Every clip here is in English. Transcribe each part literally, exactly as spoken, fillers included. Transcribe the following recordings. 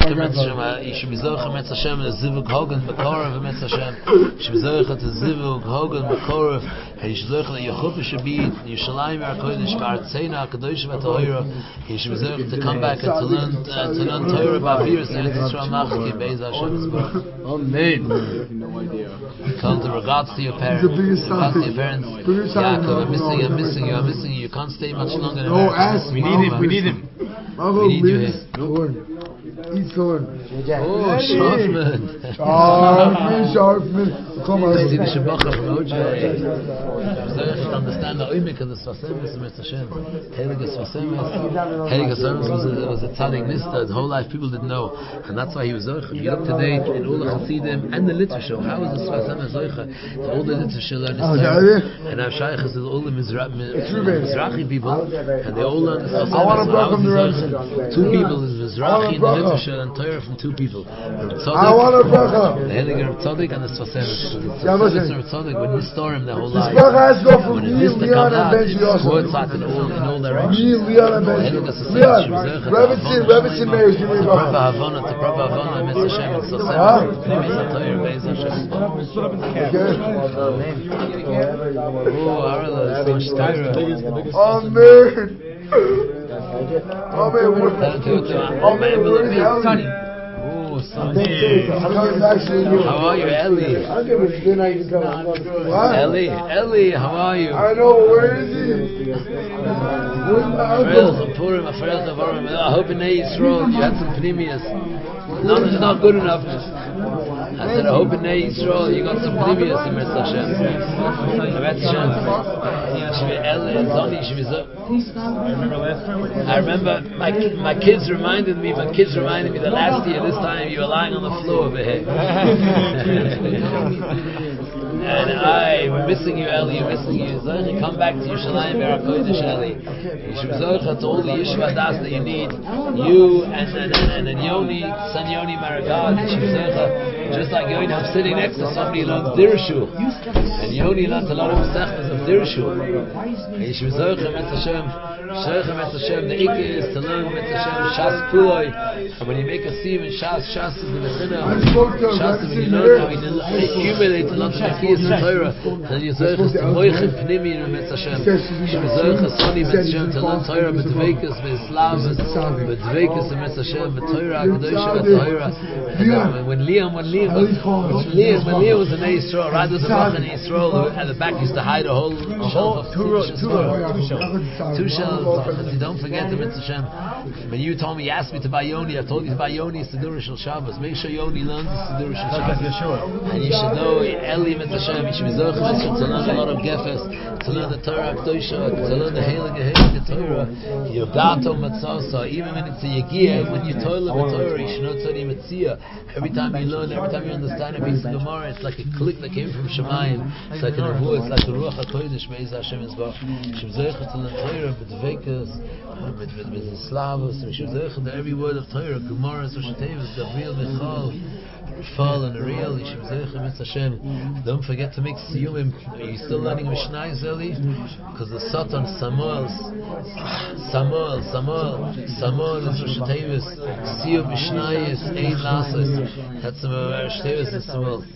zoicha met Hashem, you should be zoicha met Hashem, the zivug hogan bekorav met Hashem, you should be zoicha to zivug hogan bekorav, and you should be zoicha that your chuppah should be Yerushalayim HaKodesh, V'artzeina HaKadosh V'Tahira, you should be zoicha to come back and to learn, uh, to learn Torah Ba'avirus, and Eretz Yisrael Machki, Be'ez Hashem. Amen. No idea. Come to regards to your parents, regards to your parents, Yaakov, I'm missing you, I'm missing you, I'm missing you, you can't stay much longer than No, ask we need him, we need him. We need you here. Eat corn. Oh, Sharfman. Sharfman, Sharfman. Come on. See the Shabbat from O J. You understand the oimik of the Sfasemis and Mister Hashem. Heligas Sfasemis. Heligas Sfasemis was a, was a tzaddik nista. His whole life people didn't know. And that's why he was Zoicha. He up to date in all the Chassidim and the literature. How is the Sfasemis Zoicha? All the literature learn this term. And our Shaykh is all the Mizra- Mizrahi people. And they all learn the Sfasemis. I want to block them the Two people is Mizrahi and the literature and Torah from two people. I want a bracha. The Heliger of Tzaddik and the Sfasemis. The Sfasemis of Tzaddik would restore him their whole life. When it is to come out, it's squirts out in all, in all directions. Rebbitzin, Rebbitzin Meir, give me a bracha. Proper Havana, to proper Havana, Mister Hashem, and Sfasemis. Pnimis HaTorah, Be'ez Hashem. Oh, Arla, so much Torah. Amen. Amen. Amen. Sonny. Oh, Sonny. How are you, Ellie? What? Ellie, Ellie, how are you? I know, where is he? Where's my uncle? I hope in Yisrael you had some pneumias. None is not good enough. I said, I hope in Yisrael you got some pneumias in Mister Hashem. Mister Hashem. I remember my my kids reminded me, my kids reminded me that last year, this time, you were lying on the floor over here. And I, we're missing you, Eli, we're missing you. Zoicha, come back to Yerushalayim HaKodesh, Eli. You should be Zoicha to all the Yeshiva Das that you need. You and and, and, and Yoni, son Yoni Maragad, you should be Zoicha. Just like Yoni, I'm sitting next to somebody who learns Dirushu. And Yoni learns a lot of Sechtas of Dirushu. And you should be Zoicha, Mitzvah Hashem. Zoicha, Mitzvah Hashem. The Ikka is to learn Mitzvah Hashem, Shas Kuloi. And when you make a sieve in Shas, Shas is the Mechina. Shas is when you learn how you accumulate a lot of Mechina. Torah, and you say it's the moichin pnimi in Mitzvah Hashem. You say it's Sonny Mitzvah Hashem to learn Torah, with Dveikus, with Slavas, with Dveikus in Mitzvah Hashem, with Torah, Kedosha, with Torah. And when Liam, when Liam was, when Liam, when Liam was in Yisrael, right with the Bach in Yisrael, at the back used to hide a whole shelf of two shelves. Two don't forget the Mitzvah Hashem. When you told me, you asked me to buy Yoni, I told you to buy Yoni Siddur Shel Shabbos. Make sure Yoni learns the Siddur Shel Shabbos. And you should know Eli Mitzvah Hashem, you should be Zochah to learn a lot of Gefes, to learn the Torah Kedosha, to learn the Heilige Heilige Torah. Yogato Matzasa, even when it's a Yegiah, when you toil of the Torah, you should know Tzadi Metzia. Every time you learn, every time you understand a piece of Gemara, it's like a click that came from Shemayim. It's like a Nevuah, it's like a Ruach HaKodesh, Be'ez Hashem Yisbach. You should be Zochah to learn Torah, with Dveikus, with the Slavos, you should be Zochah to every word of Torah, Gemara, Rosh Hashanah, Gabriel, Michal, Fall and Ariel, you should be Zochah Mitzvah Hashem. Don't forget to make siyumim. Are you still learning Mishnah, Eli? Because the Satan Samuel, Samuel, Samuel, Samuel is Rosh Hashanah. Siyum Mishnah is Eid Lasos. That's some Rosh Hashanah is Samuel.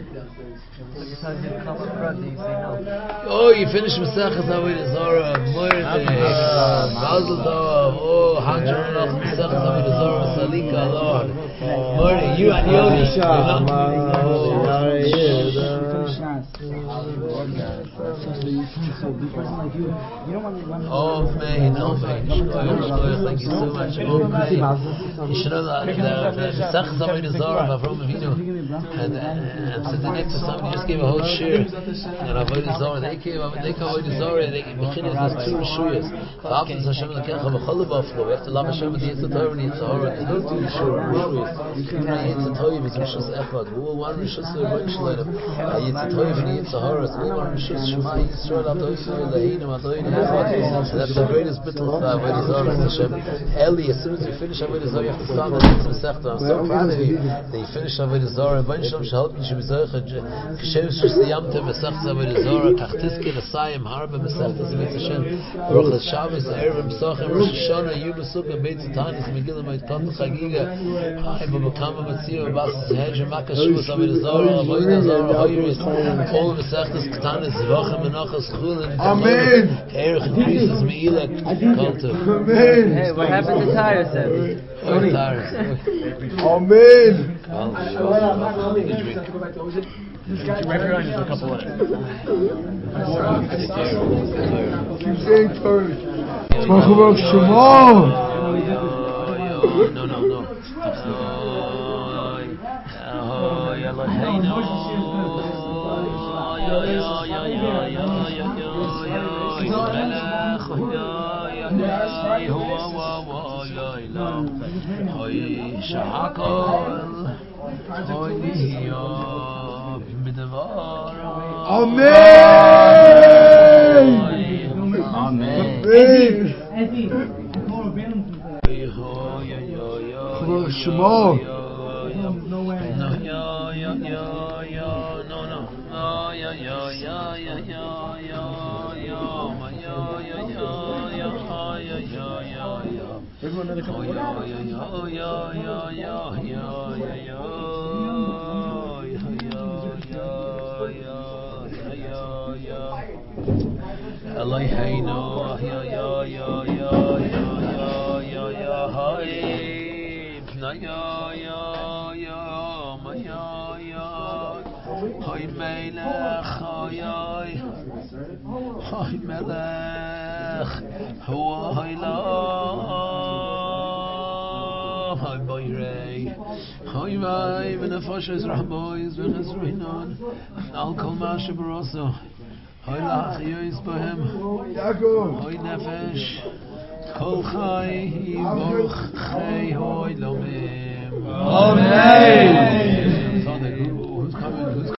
Oh, you finished Masechas Avodah Zarah, Moirde, Mazel Tov, oh, Hanjar Enoch, Masechas Avodah Zarah, Salika, Lord, Moirde, you and Yoni, oh man, oh man, thank you so much. Oh man, you should know that the Masechas Avodah Zarah of Avraham Avinu, and I'm sitting next to somebody who just gave a whole shir, and Avodah Zarah, they came up, they came Avodah Zarah, they came Bechinas, there's two Rishuyas. V'aftas Hashem L'kecha v'chol b'aflo, we have to love Hashem with the Yitzhak Torah and Yitzhak Torah, there's no two Rishuyas. Yitzhak Torah is Rishus Echad, we're one Rishus L'Rosh L'Olam, Yitzhak Torah and Yitzhak Torah, we're one Rishus Shema Yisrael. That's the greatest bittul for Avodah Zarah, Hashem. Eli, as soon as you finish Avodah Zarah, you have to start the next Masechta. I'm so proud of you that you finished Avodah Zarah. Bain Shalom Shalom Yishuv Zoycha Kishem Shusiyamte Masechta Avodah Zarah Kachtiske Nasayim Harba Masechta Zmitz Hashem Rochas Shabbos Erev Pesachim Rosh Hashanah Yom Sukkah Beit Tanis Megillah Meit Kot Chagiga Hai Babakama Matzio Bas Hedge Makashus Avodah Zarah Avodah Zarah Hoyris all Masechtas Ktanis Zvachim Menachas Chulin Amen. Erech increases Meila Kultu. Amen. Hey, what happened to Tyre, Seb? Amen. Amen. Right behind you for a couple of Keep saying Torah. Talk about Shema. No, no, no. Al kol ma shebaroso, hoy lachiyos bohem, hoy nefesh, kol chai, yiboch chai, hoy lomi.